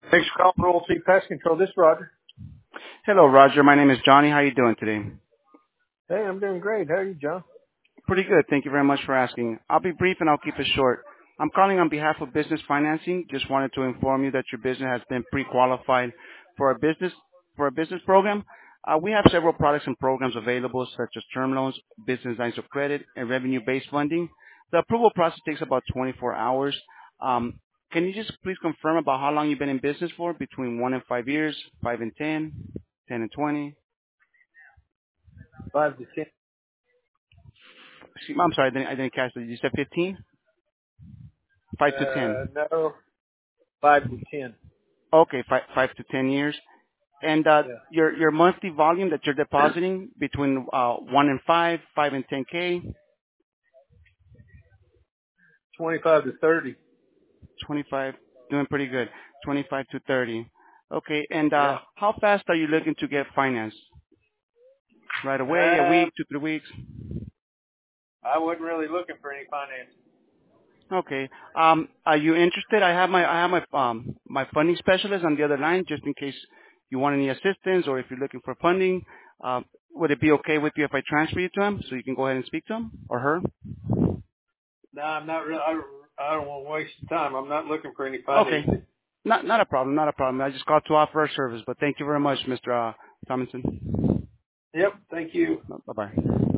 Thanks for calling Royal Sea Pest Control. This is Roger. Hello, Roger. My name is Johnny. How are you doing today? Hey, I'm doing great. How are you, John? Pretty good. Thank you very much for asking. I'll be brief and I'll keep it short. I'm calling on behalf of Business Financing. Just wanted to inform you that your business has been pre-qualified for a business program. We have several products and programs available, such as term loans, business lines of credit, and revenue-based funding. The approval process takes about 24 hours. Can you just please confirm about how long you've been in business for? Between 1 and 5 years, 5 and 10, 10 and 20? 5 to 10. I'm sorry, I didn't catch that. You said 15? 5 to 10. No, 5 to 10. Okay, 5 to 10 years. And Yeah. your monthly volume that you're depositing between 1 and 5, 5 and 10K, 25 to 30. 25, doing pretty good. 25 to 30. Okay, and Yeah. how fast are you looking to get financed? Right away, a Uh, week, 2, 3 weeks? I wasn't really looking for any financing. Okay. Are you interested? I have my funding specialist on the other line just in case you want any assistance or if you're looking for funding. Would it be okay with you if I transfer you to him so you can go ahead and speak to him or her? No, I'm not really. I don't want to waste your time. I'm not looking for any Okay. financing. Not a problem. Not a problem. I just called to offer our service, but thank you very much, Mr. Tomlinson. Yep. Thank you. Bye bye.